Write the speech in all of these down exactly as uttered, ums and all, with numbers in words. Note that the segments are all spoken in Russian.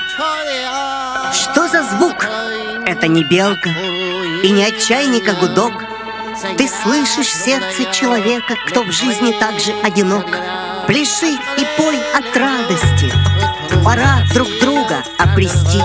Что за звук? Это не белка и не отчаянника гудок. Ты слышишь сердце человека, кто в жизни так же одинок. Пляши и пой от радости, пора друг друга обрести.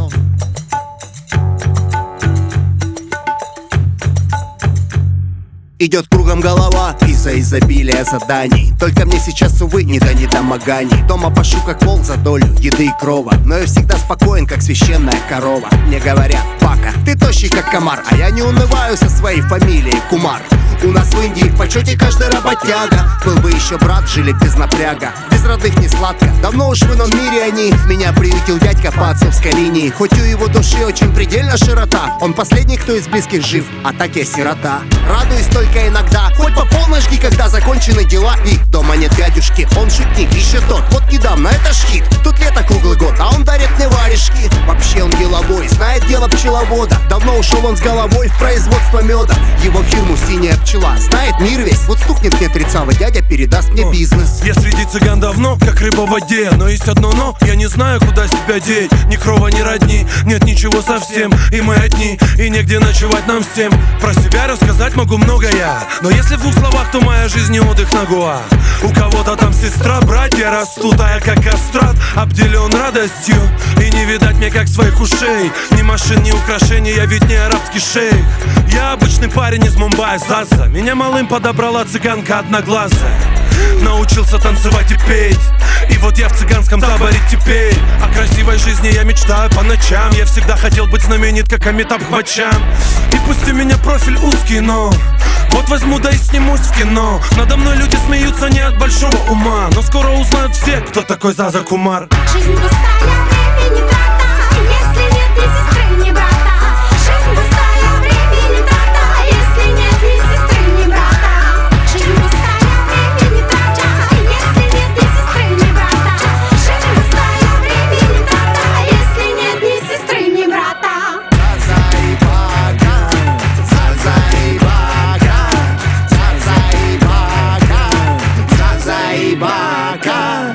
Идет кругом голова из-за изобилия заданий. Только мне сейчас, увы, не до недомоганий. Дома пашу как вол за долю еды и крова, но я всегда спокоен, как священная корова. Мне говорят: Пака, ты тощий как комар. А я не унываю со своей фамилией Кумар. У нас в Индии в почете каждый работяга. Был бы еще брат, жили без напряга. Без родных не сладко, давно уж в ином мире они. Меня приютил дядька по отцовской линии. Хоть у его души очень предельно широта. Он последний, кто из близких жив, а так я сирота. Радуюсь только иногда, хоть по полночь, когда закончены дела. И дома нет дядюшки, он шутник, еще тот. Вот недавно, это ж хит, тут лето круглый год, а он дарит мне варежки. Вообще он деловой, знает дело пчеловода. Давно ушел он с головой в производство меда. Его фирму «Синяя пчела» знает мир весь. Вот стукнет мне тридцавый дядя, передаст мне бизнес. Я среди цыган давно, как рыба в воде. Но есть одно но, я не знаю, куда себя деть. Ни крова, ни родни, нет ничего совсем. И мы одни, и негде ночевать нам всем. Про себя рассказать могу многое, но если в двух словах, то моя жизнь не отдых на Гоа. У кого-то там сестра, братья растут, а я как кастрат обделен радостью. И не видать мне как своих ушей. Ни машин, ни украшений, я ведь не арабский шейх. Я обычный парень из Мумбаи, Заза. Меня малым подобрала цыганка одноглазая. Научился танцевать и петь, и вот я в цыганском таборе теперь. О красивой жизни я мечтаю по ночам. Я всегда хотел быть знаменит, как Амитабх Баччан. И пусть у меня профиль узкий, но вот возьму да и снимусь в кино. Надо мной люди смеются не от большого ума, но скоро узнают все, кто такой Заза Кумар. Жизнь пустая, времени трата, если нет ни сестры, ни брата. Жизнь пустая, времени трата, если нет ни сестры, ни брата. Жизнь пустая, времени трата, если нет ни сестры, ни брата. Жизнь пустая, времени трата, если нет ни сестры, ни брата. Заза и Бака, Заза и Бака, Заза и Бака, Заза и Бака.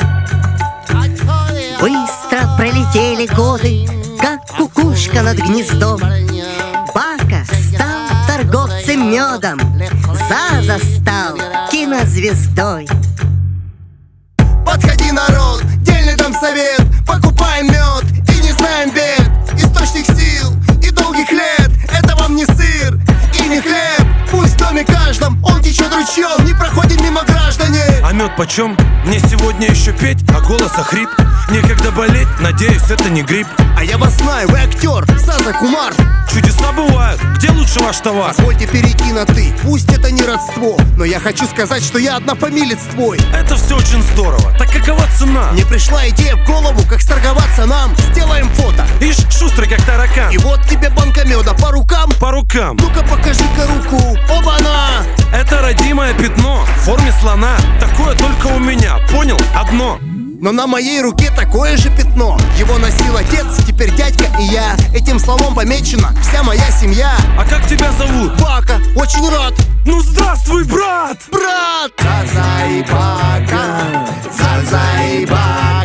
Быстро пролетели годы, как кукушка над гнездом. Бака стал торговцем медом, Заза стал кинозвездой. Подходи, народ, дельный дам совет. Покупаем мед и не знаем бед. Источник сил и долгих лет. Это вам не сыр и не хлеб. Пусть в доме каждом он течет ручьем, не проходит мимо граждане. А мед почем? Мне сегодня еще петь, а голос охрип. Некогда болеть, надеюсь, это не грипп. А я вас знаю, вы актер, Заза Кумар. Чудеса бывают, где лучше ваш товар? Позвольте перейти на «ты», пусть это не родство, но я хочу сказать, что я однофамилец твой. Это все очень здорово, так какова цена? Мне пришла идея в голову, как сторговаться нам. Сделаем фото. Ишь, шустрый как таракан. И вот тебе банка меда по рукам. По рукам. Ну-ка покажи-ка руку. Оба-на! Это родимое пятно в форме слона. Такое только у меня, понял? Одно. Но на моей руке такое же пятно. Его носил отец, теперь дядька и я. Этим словом помечена вся моя семья. А как тебя зовут? Бака, очень рад. Ну здравствуй, брат! Брат! Заза и Бака, Заза и Бака.